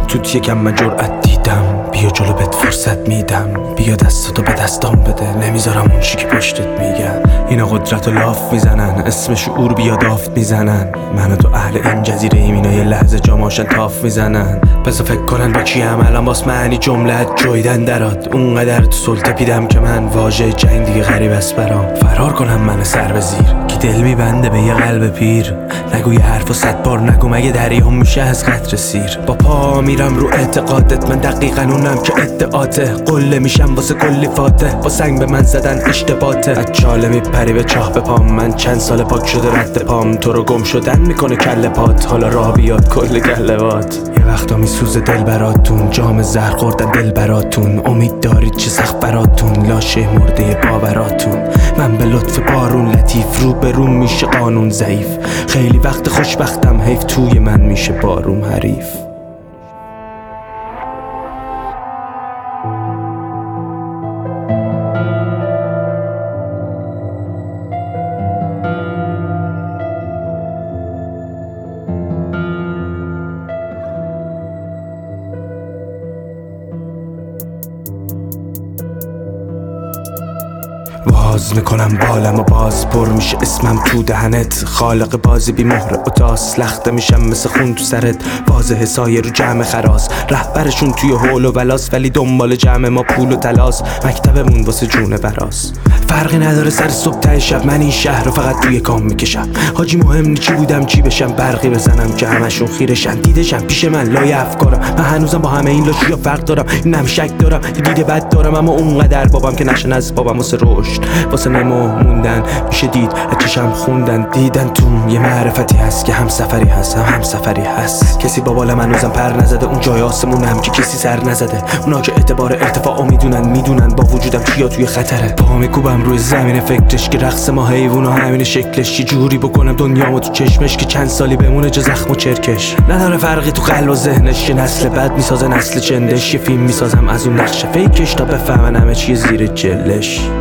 توت یکم من جرأت دیدم، بیا جلو بهت فرصت میدم، بیا دستاتو به دستام بده، نمیذارم اون چی که پشتت میگن. اینا قدرت و لاف میزنن، اسم شعور بیا دافت میزنن، من و تو اهل این جزیره ایم، اینا یه لحظه جاماشن تاف میزنن. بذار فکر کنن با کی هم الان باس معنی جملت جویدن درات، اونقدر تو سلطه پیدم که من واژه جنگ دیگه غریب است برام. فرار کنم من سر به زیر که دل میبنده به یه قلب پیر، نگو یه حرف و 100 بار نگو مگه دریام میشه از قطره سیر. با پا میرم رو اعتقادت، من دقیقاً اونم که ادعاته، قله میشم واسه کلی فاتح، با سنگ به من زدن اشتباته. از چاله میپری به چاه به پام، من چند سال پاک شده رد پام، تو رو گم شدن میکنه کله پات، حالا راه بیاد کل گله‌بات. یه وقتا میسوزه دل براتون، جام زهر خوردن دل براتون، امید دارید چه سخت براتون، لاشه مرده باوراتون. من به لطف بارون لطیف، رو به روم میشه قانون ضعیف، خیلی وقت خوشبختم حیف توی من میشه بارون حریف. باز میکنم بالم و باز پر میشه اسمم تو دهنت، خالق بازی بی مهر اتاس، لخته میشم مثل خون تو سرت، واضح سایه رو جمع خراس، رهبرشون توی هول و ولاس، ولی دنبال جمع ما پول و تلاس، مکتبمون واسه جون براس. فرقی نداره سر صبح ته شب، من این شهر رو فقط توی کام میکشم، حاجی مهم نی چی بودم چی بشم، برقی بزنم که همشون خیرشن، دیدشم پیش من لای افکارم، من هنوزم با همه این لاشیا فرق دارم، اینم شک دارم یه دید بد دارم، اما اونقدر بابم که نشن از بابم واسه رشد، واسه نمو موندن میشه دید از چشم خوندن، دیدن تو یه معرفتی هست که هم سفری هست هم سفری هست. کسی با بالم هنوزم پر نزده، اون جای آسمونم که کسی سر نزده، اونا که اعتبار ارتفاعو میدونن با وجودم چیا توی خطره. پا میکوبم روی زمین فکرش که رقص ما حیوونا همین شکلش، چه جوری بکنم دنیامو تو چشمش که چند سالی بمونه جا زخم و چرکش. نداره فرقی تو قلب و ذهنش، یه نسل بعد میسازه نسل چندش، یه فیلم میسازم از اون نقشه فیکش تا بفهمن همه چیه زیر جلش.